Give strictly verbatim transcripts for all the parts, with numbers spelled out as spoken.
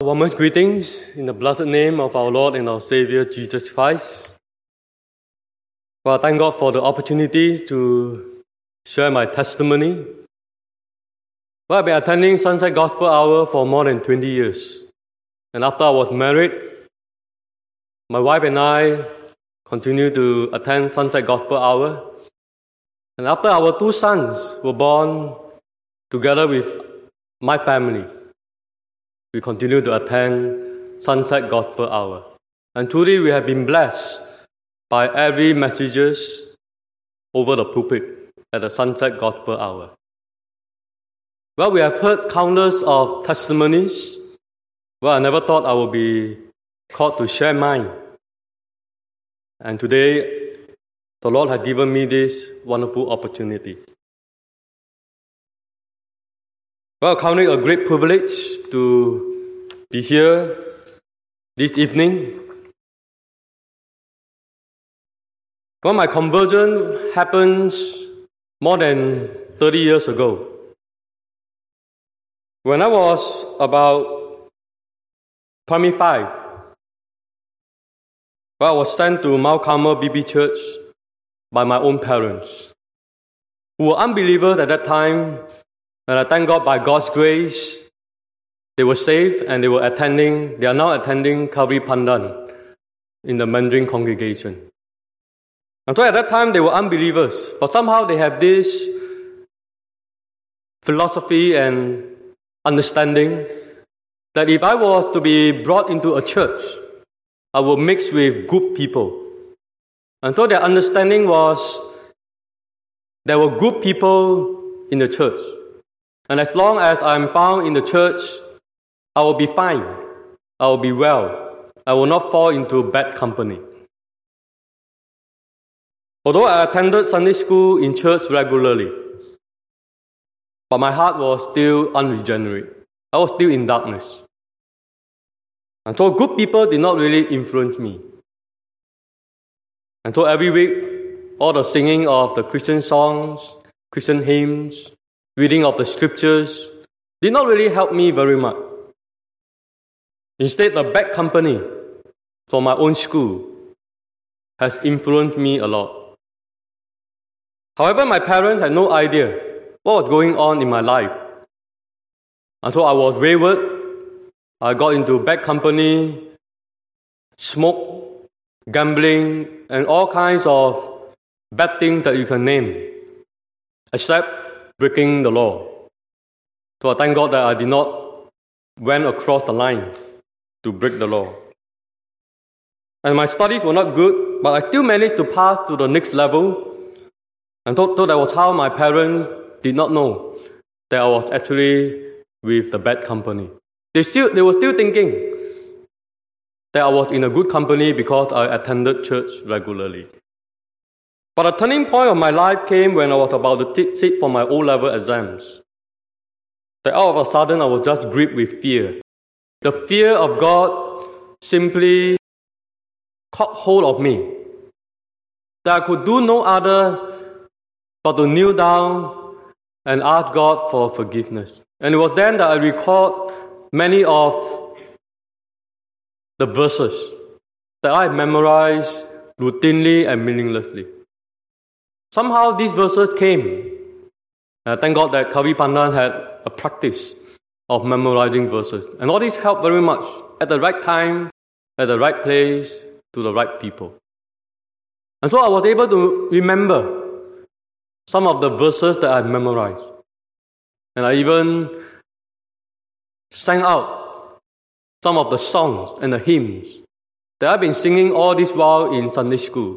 Warmest greetings in the blessed name of our Lord and our Savior, Jesus Christ. Well, thank God for the opportunity to share my testimony. Well, I've been attending Sunset Gospel Hour for more than twenty years. And after I was married, my wife and I continued to attend Sunset Gospel Hour. And after our two sons were born, together with my family, we continue to attend Sunset Gospel Hour. And truly we have been blessed by every messages over the pulpit at the Sunset Gospel Hour. Well, we have heard countless of testimonies. Well, I never thought I would be called to share mine. And today, the Lord has given me this wonderful opportunity. Well, count it a great privilege to be here this evening. Well, my conversion happens more than thirty years ago. When I was about primary five, well, I was sent to Mount Carmel B B Church by my own parents, who were unbelievers at that time. And I thank God, by God's grace, they were saved and they were attending, they are now attending Calvary Pandan in the Mandarin congregation. And so at that time, they were unbelievers, but somehow they have this philosophy and understanding that if I was to be brought into a church, I would mix with good people. And so their understanding was there were good people in the church. And as long as I'm found in the church, I will be fine. I will be well. I will not fall into bad company. Although I attended Sunday school in church regularly, but my heart was still unregenerate. I was still in darkness. And so good people did not really influence me. And so every week, all the singing of the Christian songs, Christian hymns, reading of the scriptures did not really help me very much. Instead, the bad company from my own school has influenced me a lot. However, my parents had no idea what was going on in my life. And so I was wayward. I got into bad company, smoke, gambling, and all kinds of bad things that you can name, except breaking the law. So I thank God that I did not went across the line to break the law. And my studies were not good, but I still managed to pass to the next level. And so, so that was how my parents did not know that I was actually with the bad company. They still they were still thinking that I was in a good company because I attended church regularly. But a turning point of my life came when I was about to sit for my O-level exams. That all of a sudden I was just gripped with fear. The fear of God simply caught hold of me. That I could do no other but to kneel down and ask God for forgiveness. And it was then that I recalled many of the verses that I memorized routinely and meaninglessly. Somehow these verses came. And I thank God that Calvary Pandan had a practice of memorizing verses. And all this helped very much at the right time, at the right place, to the right people. And so I was able to remember some of the verses that I memorized. And I even sang out some of the songs and the hymns that I've been singing all this while in Sunday school.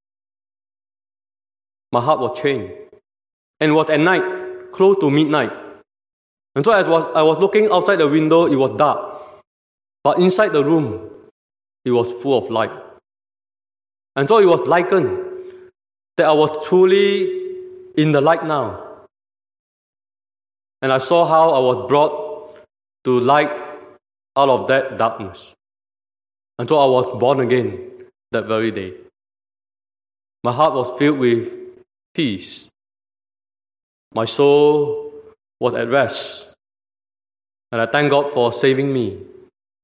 My heart was changed. And it was at night, close to midnight. And so as I was looking outside the window, it was dark. But inside the room, it was full of light. And so it was likened that I was truly in the light now. And I saw how I was brought to light out of that darkness. And so I was born again that very day. My heart was filled with peace. My soul was at rest. And I thank God for saving me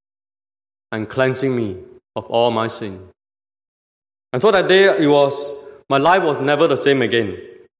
and cleansing me of all my sin. And so that day, it was my life was never the same again.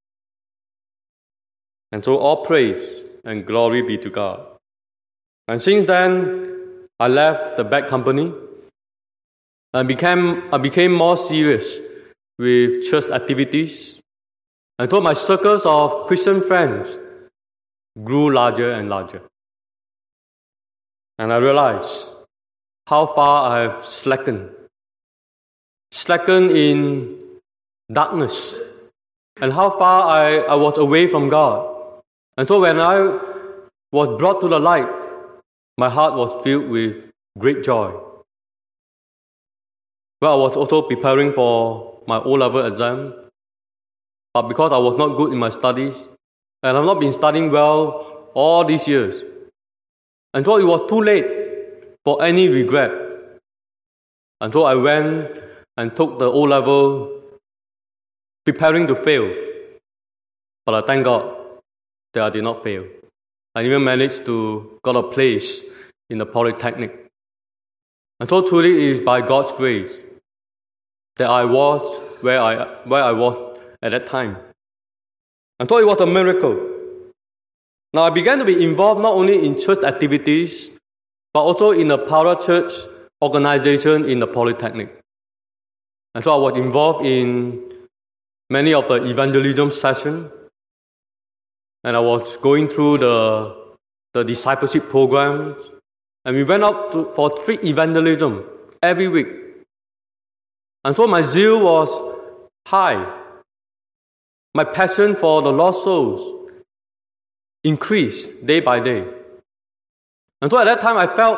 And so all praise and glory be to God. And since then, I left the bad company. I became, I became more serious with church activities. And so my circles of Christian friends grew larger and larger. And I realized how far I have slackened. Slackened in darkness. And how far I, I was away from God. And so when I was brought to the light, my heart was filled with great joy. Well, I was also preparing for my O-level exam. But because I was not good in my studies, and I've not been studying well all these years, and so it was too late for any regret. And so I went and took the O-level, preparing to fail. But I thank God that I did not fail. I even managed to get a place in the Polytechnic. And so truly it is by God's grace that I was where I, where I was at that time. And so it was a miracle. Now I began to be involved not only in church activities, but also in the parachurch organization in the Polytechnic. And so I was involved in many of the evangelism sessions. And I was going through the, the discipleship programs. And we went out to, for street evangelism every week. And so my zeal was high. My passion for the lost souls increased day by day. And so at that time I felt,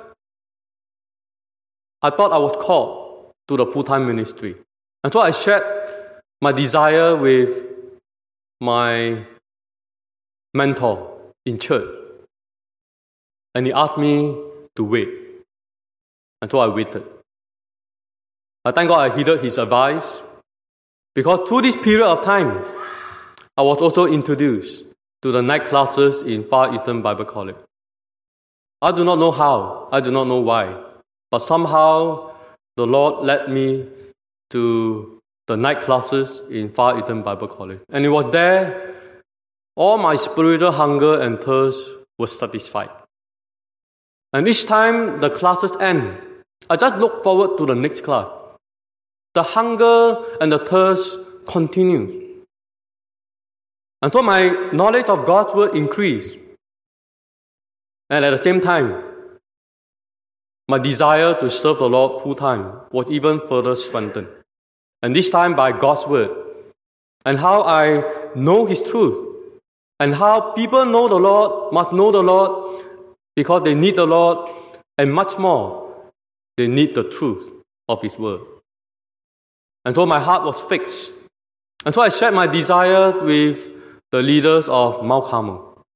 I thought I was called to the full-time ministry. And so I shared my desire with my mentor in church. And he asked me to wait. And so I waited. I thank God I heeded his advice. Because through this period of time, I was also introduced to the night classes in Far Eastern Bible College. I do not know how, I do not know why, but somehow the Lord led me to the night classes in Far Eastern Bible College. And it was there, all my spiritual hunger and thirst was satisfied. And each time the classes end, I just look forward to the next class. The hunger and the thirst continues. And so my knowledge of God's word increased. And at the same time, my desire to serve the Lord full-time was even further strengthened. And this time by God's word. And how I know His truth. And how people know the Lord, must know the Lord, because they need the Lord, and much more, they need the truth of His word. And so my heart was fixed. And so I shared my desire with the leaders of Mount Carmel.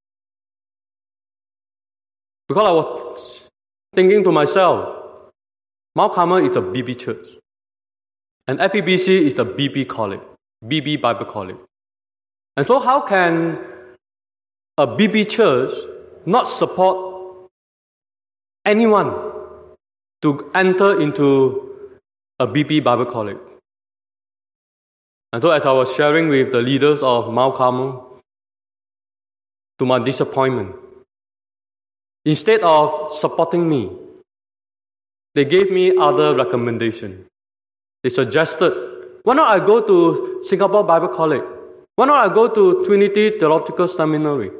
Because I was thinking to myself, Mount Carmel is a B B church. And F E B C is the B B college, B B Bible College. And so how can a B B church not support anyone to enter into a B B Bible College? And so as I was sharing with the leaders of Mount Carmel, to my disappointment, instead of supporting me, they gave me other recommendations. They suggested, why not I go to Singapore Bible College? Why not I go to Trinity Theological Seminary?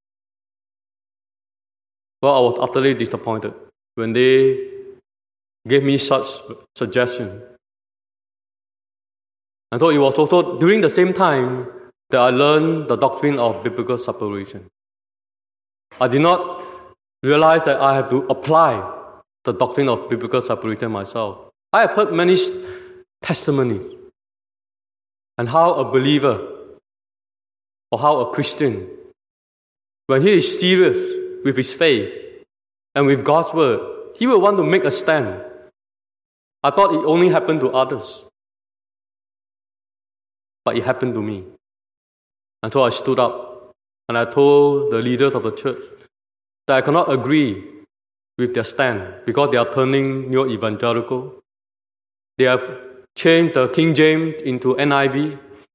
Well, I was utterly disappointed when they gave me such suggestions. And so it was also during the same time that I learned the doctrine of biblical separation. I did not realize that I have to apply the doctrine of biblical separation myself. I have heard many testimonies and how a believer or how a Christian, when he is serious with his faith and with God's word, he will want to make a stand. I thought it only happened to others. But it happened to me. And so I stood up and I told the leaders of the church that I cannot agree with their stand because they are turning neo-evangelical. They have changed the King James into N I V.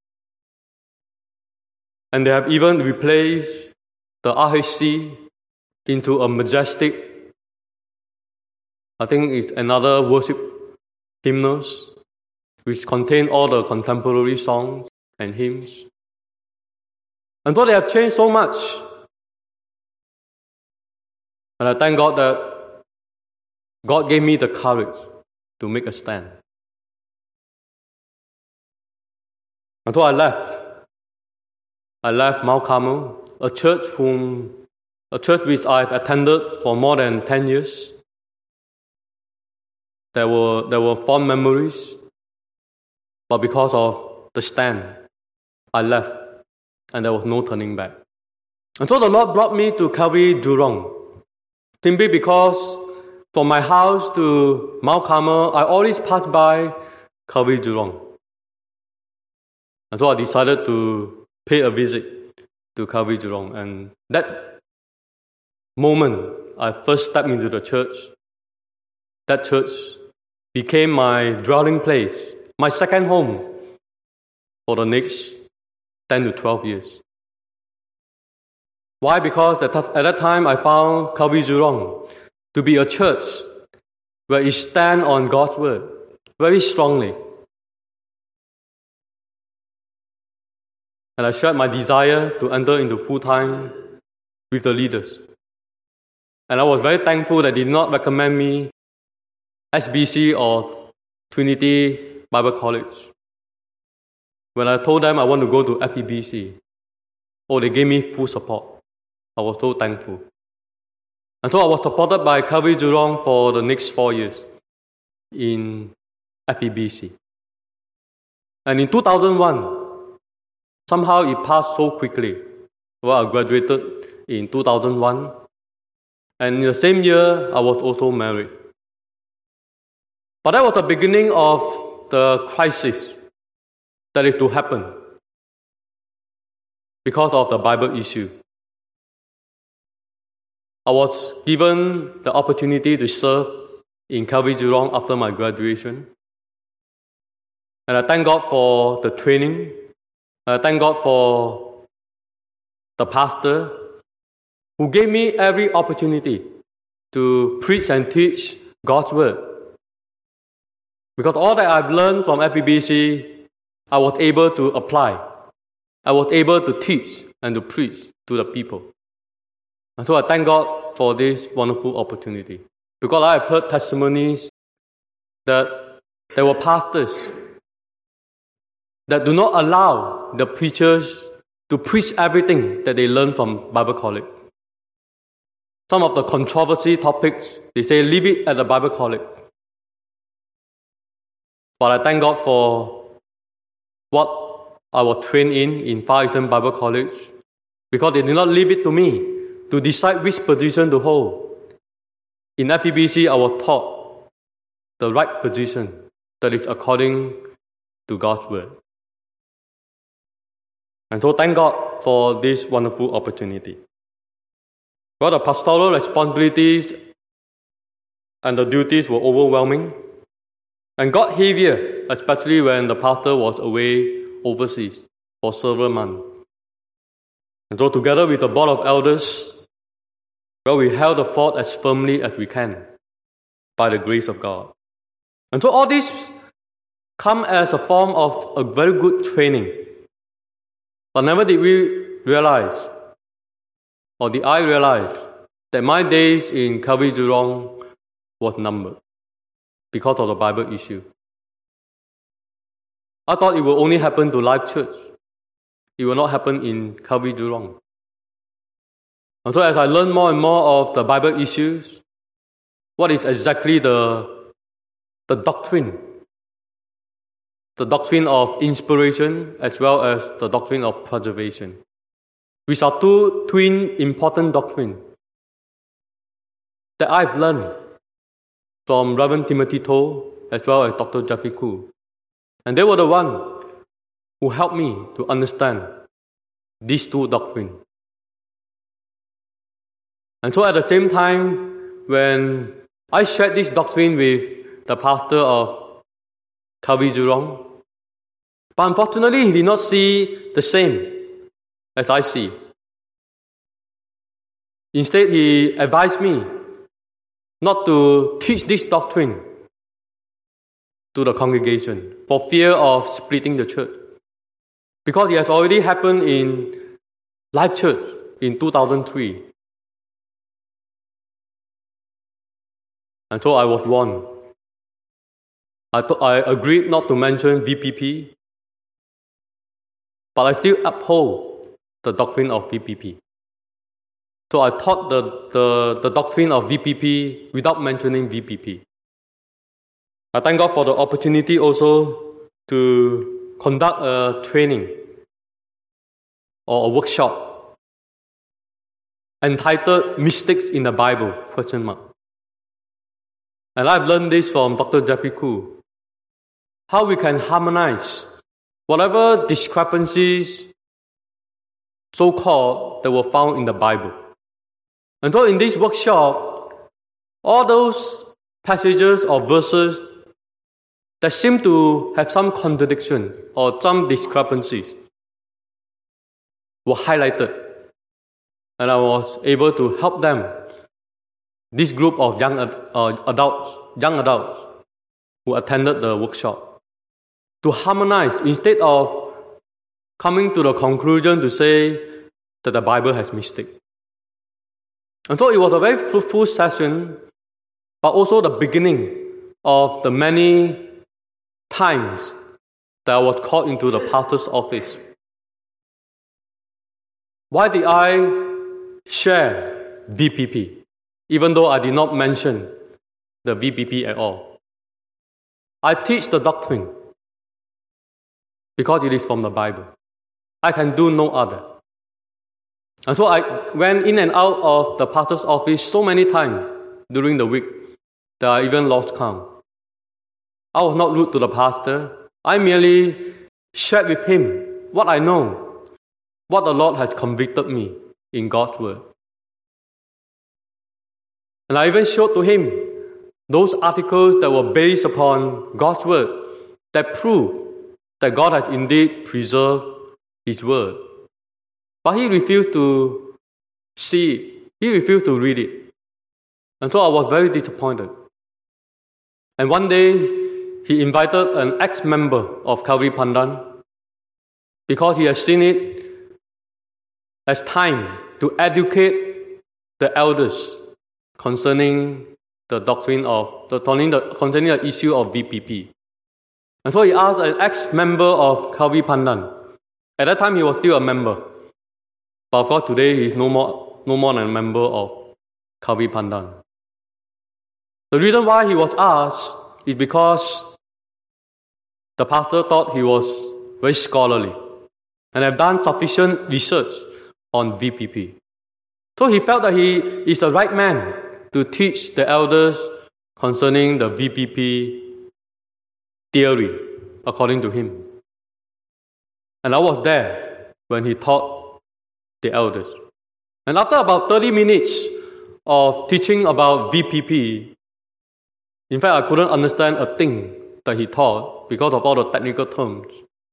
And they have even replaced the R H C into a majestic, I think it's another worship hymnals, which contain all the contemporary songs and hymns. And though they have changed so much, and I thank God that God gave me the courage to make a stand. And so I left. I left Mount Carmel, a church whom, a church which I've attended for more than ten years. There were there were fond memories, but because of the stand, I left, and there was no turning back. And so the Lord brought me to Calvary Jurong, simply because from my house to Mount Carmel, I always pass by Calvary Jurong. And so I decided to pay a visit to Calvary Jurong. And that moment, I first stepped into the church. That church became my dwelling place, my second home for the next ten to twelve years. Why? Because at that time, I found Calvary Jurong to be a church where it stands on God's word very strongly. And I shared my desire to enter into full-time with the leaders. And I was very thankful that they did not recommend me S B C or Trinity Bible College. When I told them I want to go to F E B C, oh, they gave me full support. I was so thankful. And so I was supported by Calvary Jurong for the next four years in F E B C. And in two thousand one, somehow it passed so quickly. Well, I graduated in two thousand one. And in the same year, I was also married. But that was the beginning of the crisis that is to happen because of the Bible issue. I was given the opportunity to serve in Calvary Jurong after my graduation. And I thank God for the training. I thank God for the pastor who gave me every opportunity to preach and teach God's word. Because all that I've learned from F E B C, I was able to apply. I was able to teach and to preach to the people. And so I thank God for this wonderful opportunity. Because I have heard testimonies that there were pastors that do not allow the preachers to preach everything that they learn from Bible college. Some of the controversy topics, they say, leave it at the Bible college. But I thank God for what I was trained in in Far Eastern Bible College, because they did not leave it to me to decide which position to hold. In F E B C, I was taught the right position that is according to God's word. And so thank God for this wonderful opportunity. Well, the pastoral responsibilities and the duties were overwhelming and got heavier, especially when the pastor was away overseas for several months. And so together with the board of elders, well, we held the fort as firmly as we can by the grace of God. And so all this come as a form of a very good training. But never did we realize, or did I realize, that my days in Calvary Jurong was numbered because of the Bible issue. I thought it will only happen to Life Church. It will not happen in Calvary Jurong. And so as I learned more and more of the Bible issues, what is exactly the, the doctrine, the doctrine of inspiration as well as the doctrine of preservation, which are two twin important doctrines that I've learned from Reverend Timothy Toh as well as Doctor Jeffrey Koo. And they were the one who helped me to understand these two doctrines. And so at the same time, when I shared this doctrine with the pastor of Calvary Jurong. But unfortunately, he did not see the same as I see. Instead, he advised me not to teach this doctrine to the congregation for fear of splitting the church. Because it has already happened in Life Church in two thousand three. And so I was warned. I, th- I agreed not to mention V P P, but I still uphold the doctrine of V P P. So I taught the, the, the doctrine of V P P without mentioning V P P. I thank God for the opportunity also to conduct a training or a workshop entitled Mystics in the Bible, question mark. And I've learned this from Doctor Jeffrey Koo, how we can harmonize whatever discrepancies, so-called, that were found in the Bible. And so in this workshop, all those passages or verses that seem to have some contradiction or some discrepancies were highlighted. And I was able to help them, this group of young uh, adults, young adults who attended the workshop, to harmonize instead of coming to the conclusion to say that the Bible has mistake. And so it was a very fruitful session, but also the beginning of the many times that I was called into the pastor's office. Why did I share V P P, even though I did not mention the V P P at all? I teach the doctrine because it is from the Bible. I can do no other. And so I went in and out of the pastor's office so many times during the week that I even lost count. I was not rude to the pastor. I merely shared with him what I know, what the Lord has convicted me in God's word. And I even showed to him those articles that were based upon God's word that prove that God has indeed preserved His word. But he refused to see it. He refused to read it. And so I was very disappointed. And one day, he invited an ex-member of Calvary Pandan because he has seen it as time to educate the elders concerning the doctrine of, the, concerning the, concerning the issue of V P P. And so he asked an ex-member of Calvary Pandan. At that time, he was still a member. But of course, today, he is no more, no more than a member of Calvary Pandan. The reason why he was asked is because the pastor thought he was very scholarly and have done sufficient research on V P P. So he felt that he is the right man to teach the elders concerning the V P P theory, according to him. And I was there when he taught the elders. And after about thirty minutes of teaching about V P P, in fact, I couldn't understand a thing that he taught because of all the technical terms.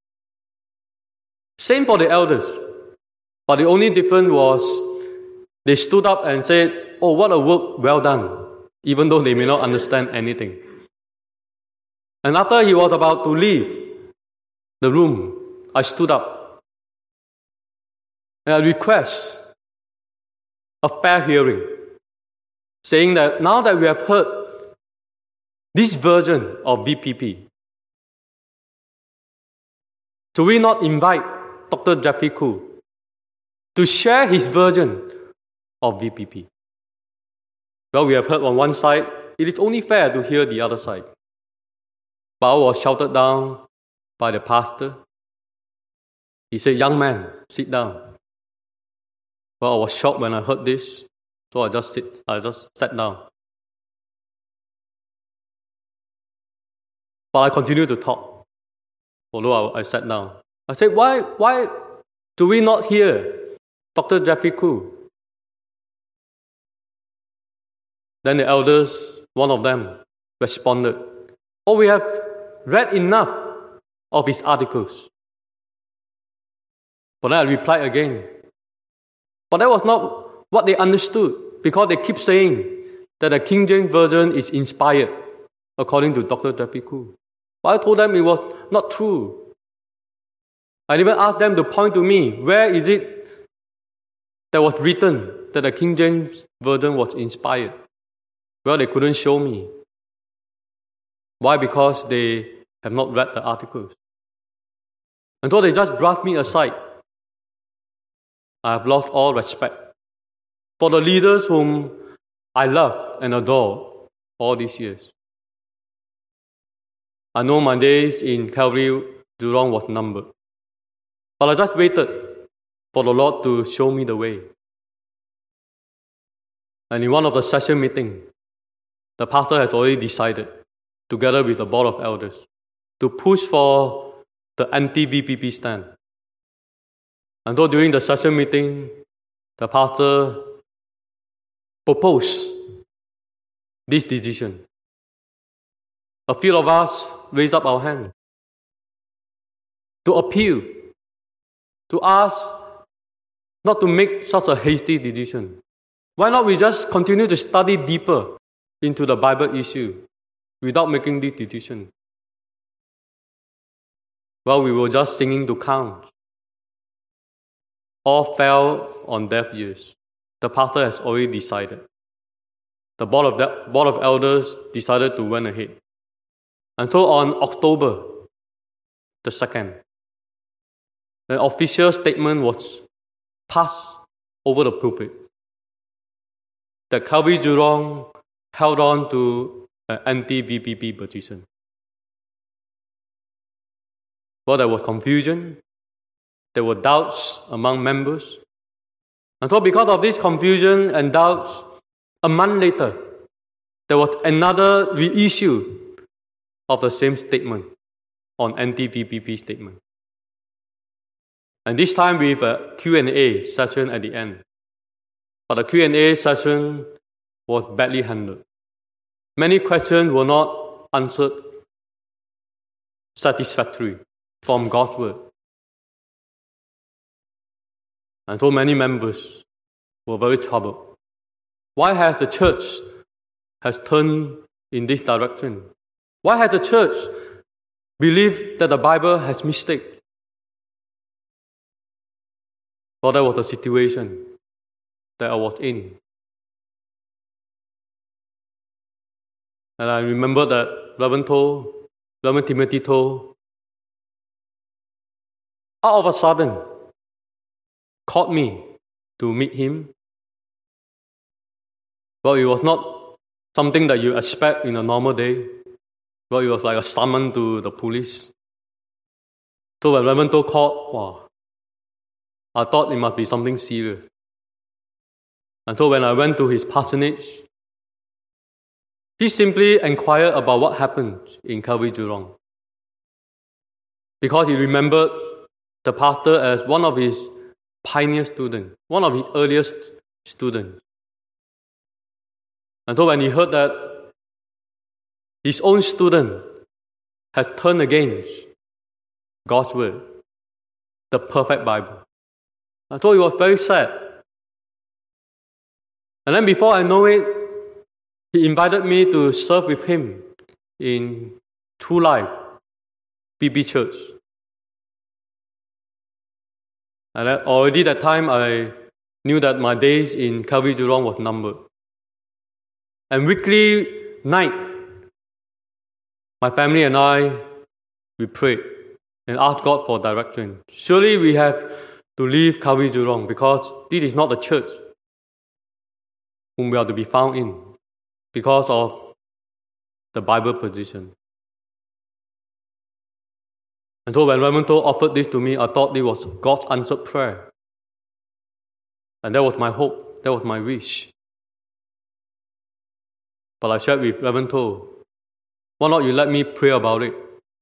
Same for the elders. But the only difference was they stood up and said, "Oh, what a work well done," even though they may not understand anything. And after he was about to leave the room, I stood up and I request a fair hearing, saying that now that we have heard this version of V P P, should we not invite Doctor Jeffrey Koo to share his version of V P P? Well, we have heard on one side, it is only fair to hear the other side. But I was shouted down by the pastor. He said, "Young man, sit down." Well, I was shocked when I heard this, so I just sit, I just sat down. But I continued to talk, although I, I sat down. I said, why, why do we not hear Doctor Jeffrey Koo? Then the elders, one of them, responded, "Oh, we have read enough of his articles." But then I replied again, but that was not what they understood, because they keep saying that the King James Version is inspired, according to Doctor Jeffrey Koo. But I told them it was not true. I even asked them to point to me, where is it that was written that the King James Version was inspired? Well, they couldn't show me. Why? Because they have not read the articles. And so they just brushed me aside. I have lost all respect for the leaders whom I love and adore all these years. I know my days in Calvary Jurong was numbered, but I just waited for the Lord to show me the way. And in one of the session meetings, the pastor has already decided, together with the board of elders, to push for the anti-V P P stand. And so during the session meeting, the pastor proposed this decision. A few of us raised up our hand to appeal, to ask not to make such a hasty decision. Why not we just continue to study deeper into the Bible issue without making this decision? Well, we were just singing to count. All fell on deaf ears. The pastor has already decided. The board of, the board of elders decided to went ahead. Until on October the second, an official statement was passed over the pulpit that Calvary Jurong held on to an anti-V P P position. Well, there was confusion. There were doubts among members. And so because of this confusion and doubts, a month later, there was another reissue of the same statement on anti-V P P statement. And this time with a Q and A session at the end. But the Q and A session was badly handled. Many questions were not answered satisfactorily from God's word. And so many members were very troubled. Why has the church has turned in this direction? Why has the church believed that the Bible has mistake? Well, that was the situation that I was in. And I remember that Reverend told, Reverend Timothy told, out of a sudden, called me to meet him. Well, it was not something that you expect in a normal day. Well, it was like a summon to the police. So when Reverend Toh called, wow, I thought it must be something serious. And so when I went to his parsonage, he simply inquired about what happened in Calvary Jurong. Because he remembered the pastor as one of his pioneer students, one of his earliest students. And so when he heard that his own student had turned against God's word, the perfect Bible, and so he was very sad. And then before I know it, he invited me to serve with him in True Life B B Church. And already that time, I knew that my days in Calvary Jurong was numbered. And weekly night, my family and I, we prayed and asked God for direction. Surely we have to leave Calvary Jurong because this is not the church whom we are to be found in because of the Bible position. And so when Reverend Toh offered this to me, I thought it was God's answered prayer. And that was my hope, that was my wish. But I shared with Reverend Toh, why not you let me pray about it?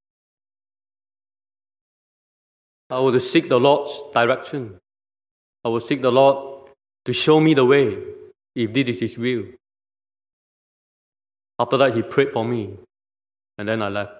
I will seek the Lord's direction. I will seek the Lord to show me the way, if this is His will. After that, he prayed for me, and then I left.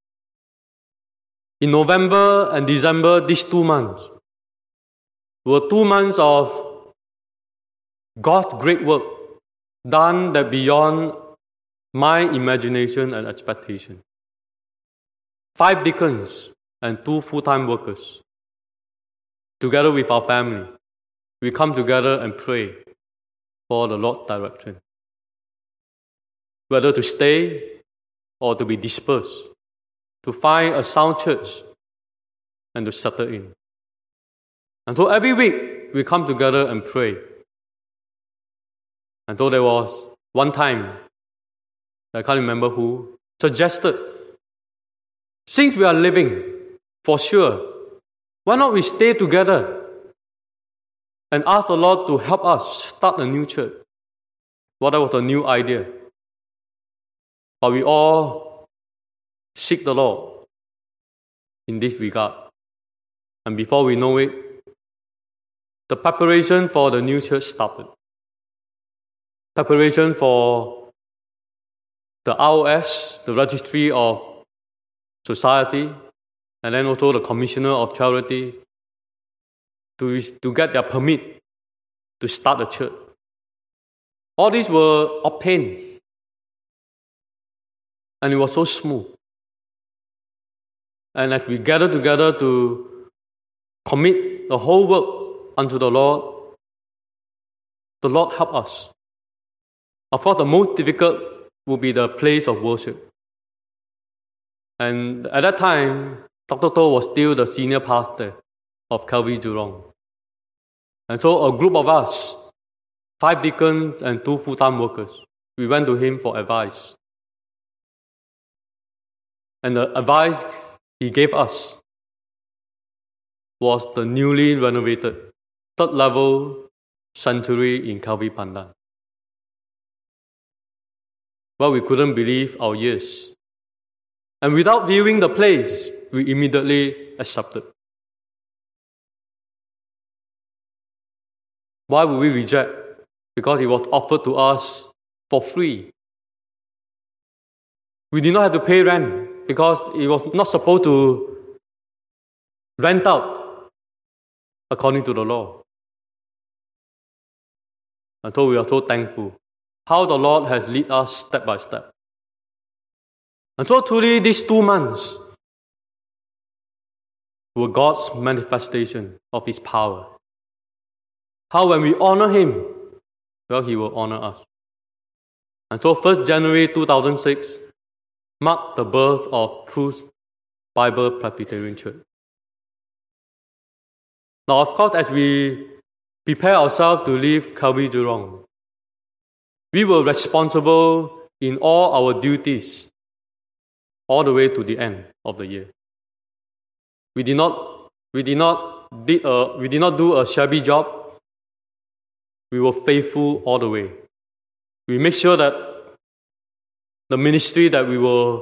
In November and December, these two months were two months of God's great work done that beyond my imagination and expectation. Five deacons and two full-time workers, together with our family, we come together and pray for the Lord's direction, whether to stay or to be dispersed, to find a sound church and to settle in. And so every week we come together and pray. And so there was one time, I can't remember who, suggested, since we are living, for sure, why not we stay together and ask the Lord to help us start a new church? Well, that was a new idea. But we all seek the Lord in this regard. And before we know it, the preparation for the new church started. Preparation for the R O S, the Registry of Society, and then also the Commissioner of Charity, to, to get their permit to start the church. All these were obtained, and it was so smooth. And as we gather together to commit the whole work unto the Lord, the Lord help us. Of course, the most difficult will be the place of worship. And at that time, Doctor To was still the senior pastor of Calvary Jurong. And so a group of us, five deacons and two full-time workers, we went to him for advice. And the advice he gave us was the newly renovated third level sanctuary in Calvary Pandan. Well, we couldn't believe our ears. And without viewing the place, we immediately accepted. Why would we reject? Because it was offered to us for free. We did not have to pay rent because it was not supposed to rent out according to the law. And so we are so thankful how the Lord has led us step by step. And so truly these two months were God's manifestation of His power. How when we honor Him, well, He will honor us. And so first January two thousand six marked the birth of Truth Bible Presbyterian Church. Now, of course, as we prepare ourselves to leave Calvary Jurong, we were responsible in all our duties all the way to the end of the year. We did not, we did not, did a, we did not do a shabby job. We were faithful all the way. We made sure that the ministry that we were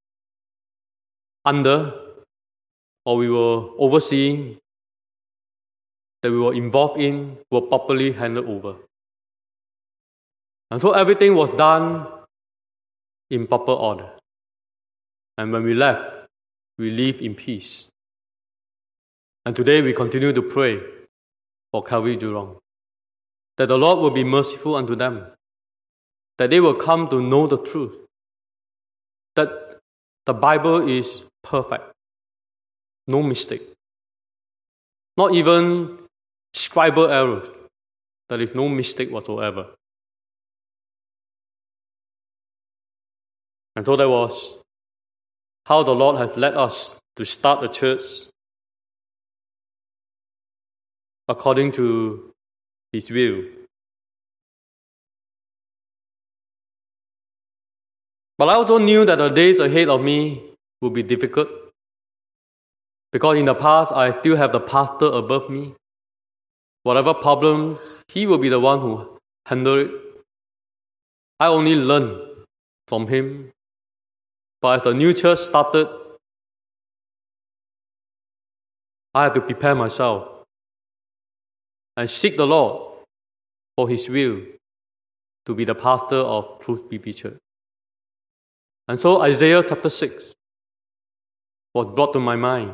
under or we were overseeing, that we were involved in, were properly handed over. And so everything was done in proper order. And when we left, we lived in peace. And today we continue to pray for Calvary Jurong, that the Lord will be merciful unto them, that they will come to know the truth, that the Bible is perfect, no mistake, not even scribal errors, there is no mistake whatsoever. And so that was how the Lord has led us to start a church according to His will. But I also knew that the days ahead of me would be difficult, because in the past I still have the pastor above me. Whatever problems, he will be the one who handle it. I only learn from him. But as the new church started, I had to prepare myself and seek the Lord for His will to be the pastor of Truth B B Church. And so Isaiah chapter six was brought to my mind.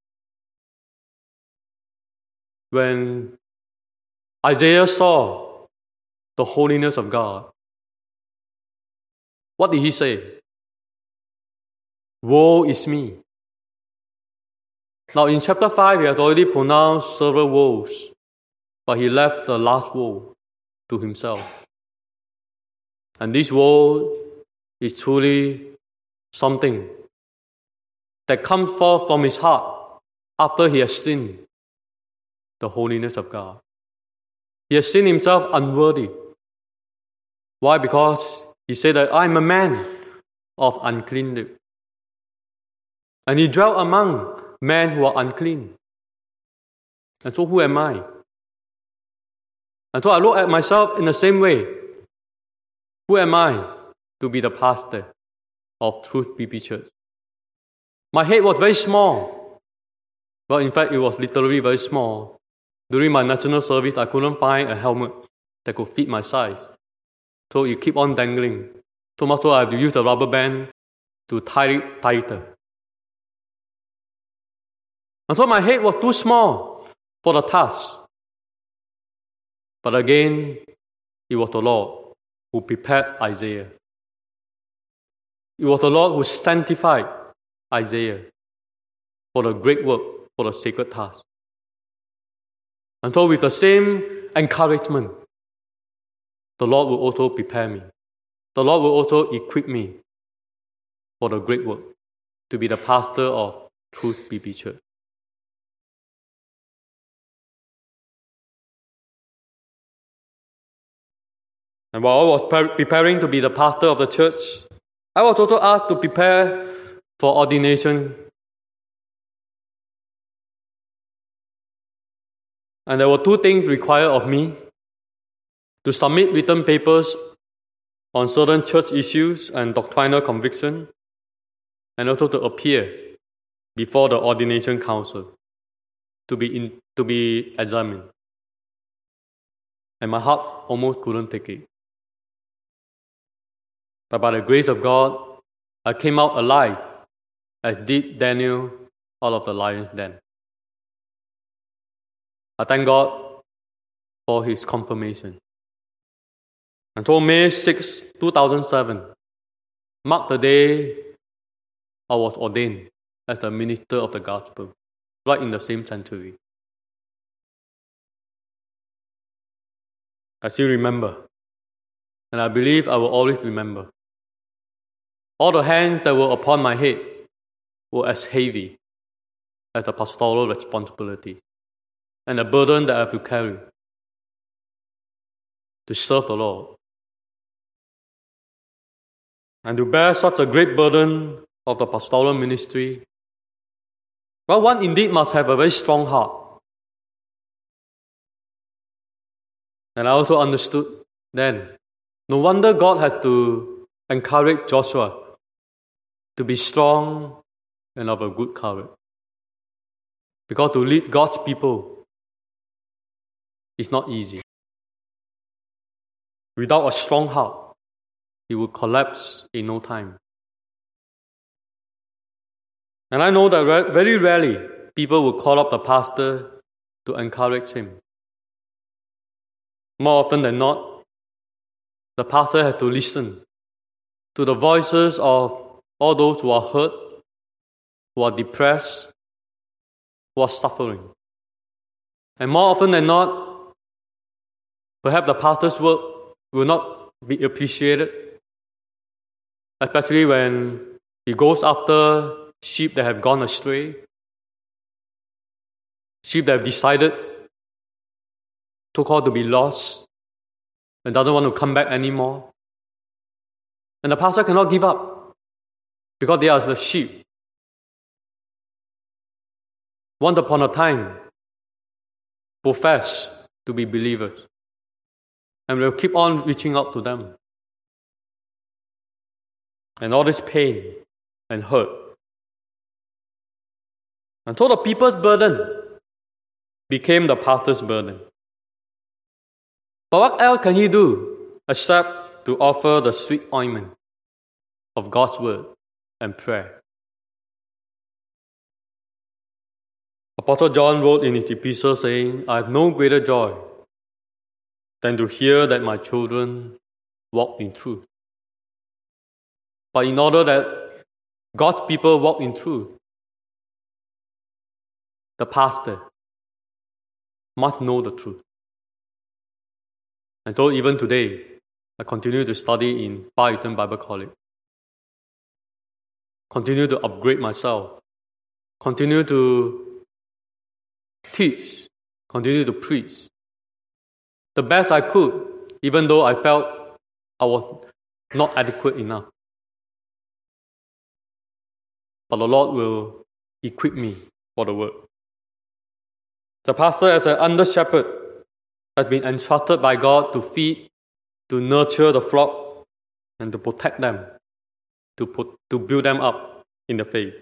When Isaiah saw the holiness of God, what did he say? Woe is me. Now in chapter five, he had already pronounced several woes, but he left the last woe to himself. And this woe is truly something that comes forth from his heart after he has seen the holiness of God. He has seen himself unworthy. Why? Because he said that I am a man of unclean lips. And he dwelt among men who are unclean. And so who am I? And so I look at myself in the same way. Who am I to be the pastor of Truth B B Church? My head was very small. Well, in fact, it was literally very small. During my national service, I couldn't find a helmet that could fit my size. So it keep on dangling. So much so I have to use a rubber band to tie it tighter. And so my head was too small for the task. But again, it was the Lord who prepared Isaiah. It was the Lord who sanctified Isaiah for the great work, for the sacred task. And so with the same encouragement, the Lord will also prepare me. The Lord will also equip me for the great work, to be the pastor of Truth B B Church. And while I was preparing to be the pastor of the church, I was also asked to prepare for ordination. And there were two things required of me: to submit written papers on certain church issues and doctrinal conviction, and also to appear before the ordination council to be in, to be examined. And my heart almost couldn't take it. But by the grace of God, I came out alive, as did Daniel out of the lion's den. I thank God for his confirmation. And so May sixth, two thousand seven marked the day I was ordained as the minister of the gospel, right in the same century. I still remember, and I believe I will always remember. All the hands that were upon my head were as heavy as the pastoral responsibilities and the burden that I have to carry to serve the Lord. And to bear such a great burden of the pastoral ministry, well, one indeed must have a very strong heart. And I also understood then, no wonder God had to encourage Joshua to be strong and of a good courage. Because to lead God's people is not easy. Without a strong heart, it will collapse in no time. And I know that very rarely people will call up the pastor to encourage him. More often than not, the pastor has to listen to the voices of all those who are hurt, who are depressed, who are suffering. And more often than not, perhaps the pastor's work will not be appreciated, especially when he goes after sheep that have gone astray, sheep that have decided to call to be lost and doesn't want to come back anymore. And the pastor cannot give up because they are the sheep. Once upon a time, profess to be believers, and we'll keep on reaching out to them. And all this pain and hurt. And so the people's burden became the pastor's burden. But what else can he do except to offer the sweet ointment of God's word and prayer. Apostle John wrote in his epistle saying, I have no greater joy than to hear that my children walk in truth. But in order that God's people walk in truth, the pastor must know the truth. And so even today, I continue to study in Far Eastern Bible College. Continue to upgrade myself. Continue to teach. Continue to preach. The best I could, even though I felt I was not adequate enough. But the Lord will equip me for the work. The pastor, as an under-shepherd, has been entrusted by God to feed, to nurture the flock, and to protect them, to put, to build them up in the faith.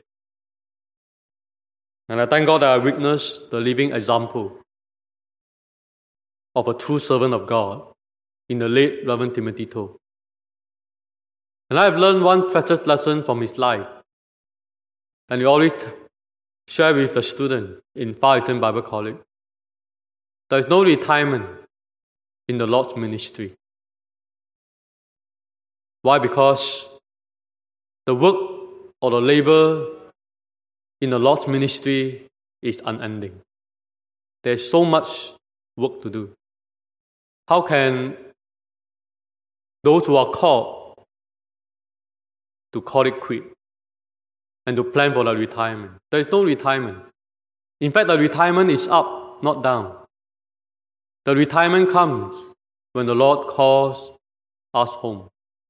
And I thank God that I witnessed the living example of a true servant of God in the late Reverend Timothy Toh. And I have learned one precious lesson from his life. And we always share with the student in Far Eastern Bible College. There is no retirement in the Lord's ministry. Why? Because the work or the labor in the Lord's ministry is unending. There's so much work to do. How can those who are called to call it quit and to plan for the retirement? There is no retirement. In fact, the retirement is up, not down. The retirement comes when the Lord calls us home.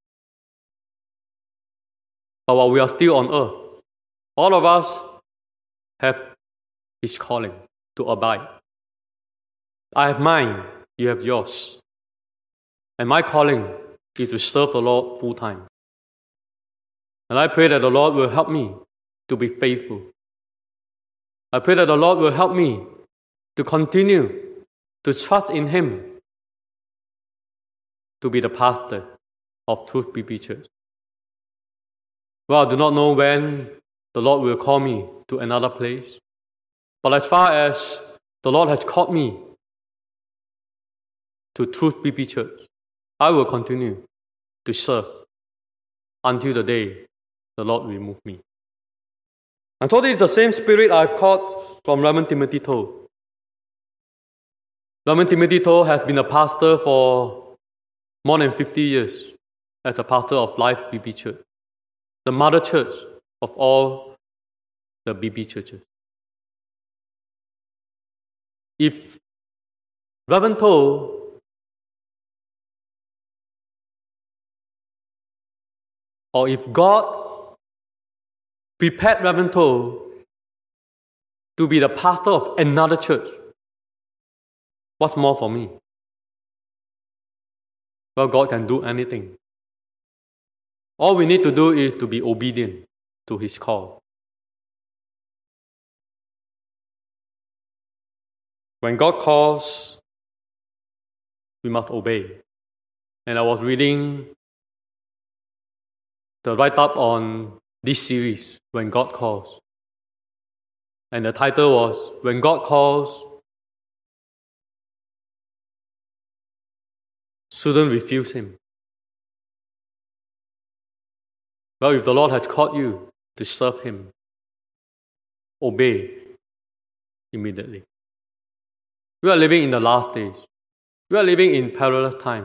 But while we are still on earth, all of us have His calling to abide. I have mine, you have yours. And my calling is to serve the Lord full time. And I pray that the Lord will help me to be faithful. I pray that the Lord will help me to continue to trust in Him to be the pastor of Truth B B Church. Well, I do not know when the Lord will call me to another place. But as far as the Lord has called me to Truth B B Church, I will continue to serve until the day the Lord will move me. And so this is the same spirit I've caught from Reverend Timothy Toh. Reverend Timothy Toh has been a pastor for more than fifty years as a pastor of Life B B Church, the mother church of all the B B churches. If Reverend Toh or if God prepared Reverend Toh to be the pastor of another church, what's more for me? Well, God can do anything. All we need to do is to be obedient to His call. When God calls, we must obey. And I was reading the write-up on this series, When God Calls. And the title was, When God Calls, Shouldn't Refuse Him. Well, if the Lord has called you to serve Him, obey immediately. We are living in the last days. We are living in perilous times.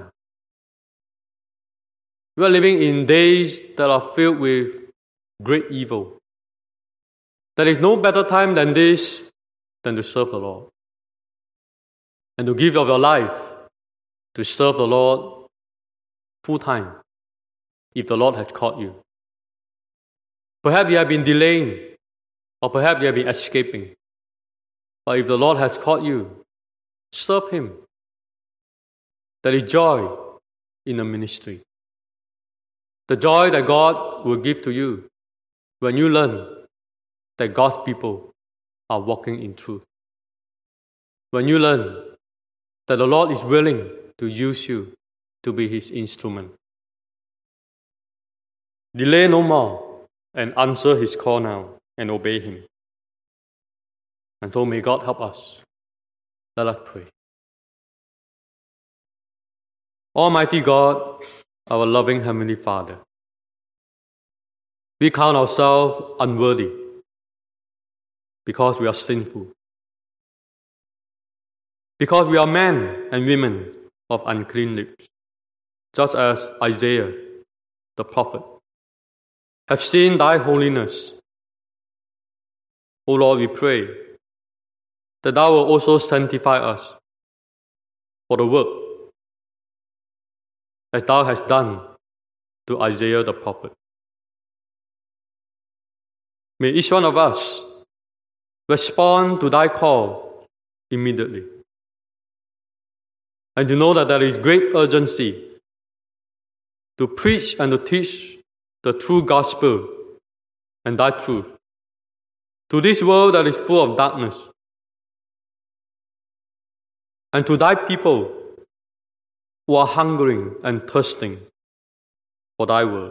We are living in days that are filled with great evil. There is no better time than this than to serve the Lord and to give of your life to serve the Lord full time if the Lord has called you. Perhaps you have been delaying, or perhaps you have been escaping. But if the Lord has called you, serve Him. There is joy in the ministry. The joy that God will give to you when you learn that God's people are walking in truth. When you learn that the Lord is willing to use you to be His instrument. Delay no more and answer his call now and obey him. And so may God help us. Let us pray. Almighty God, our loving Heavenly Father, we count ourselves unworthy because we are sinful, because we are men and women of unclean lips, just as Isaiah, the prophet, have seen thy holiness. O Lord, we pray that thou will also sanctify us for the work as thou hast done to Isaiah the prophet. May each one of us respond to thy call immediately, and to know that there is great urgency to preach and to teach the true gospel and thy truth to this world that is full of darkness, and to thy people who are hungering and thirsting for thy word.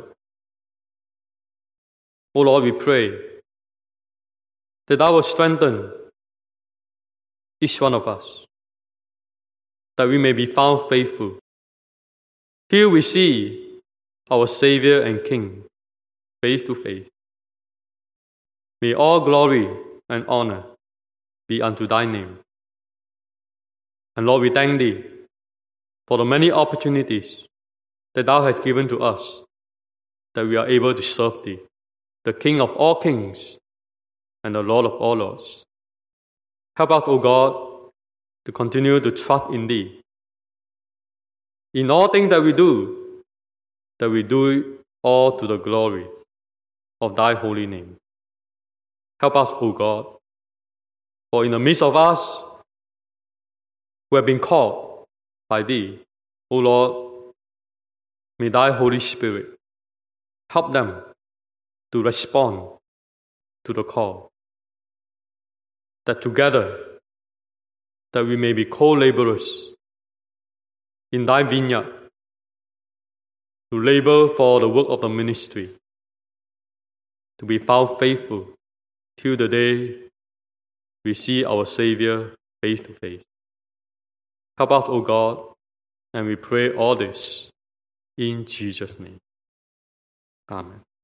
O Lord, we pray that thou will strengthen each one of us, that we may be found faithful. Here we see our Savior and King face to face. May all glory and honor be unto thy name. And Lord, we thank thee for the many opportunities that thou hast given to us, that we are able to serve thee, the King of all kings and the Lord of all lords. Help us, O God, to continue to trust in thee. In all things that we do, that we do it all to the glory of thy holy name. Help us, O God, for in the midst of us who have been called by thee, O Lord, may thy Holy Spirit help them to respond to the call, that together that we may be co-laborers in thy vineyard, to labor for the work of the ministry, to be found faithful till the day we see our Savior face to face. Help us, O God, and we pray all this in Jesus' name. Amen.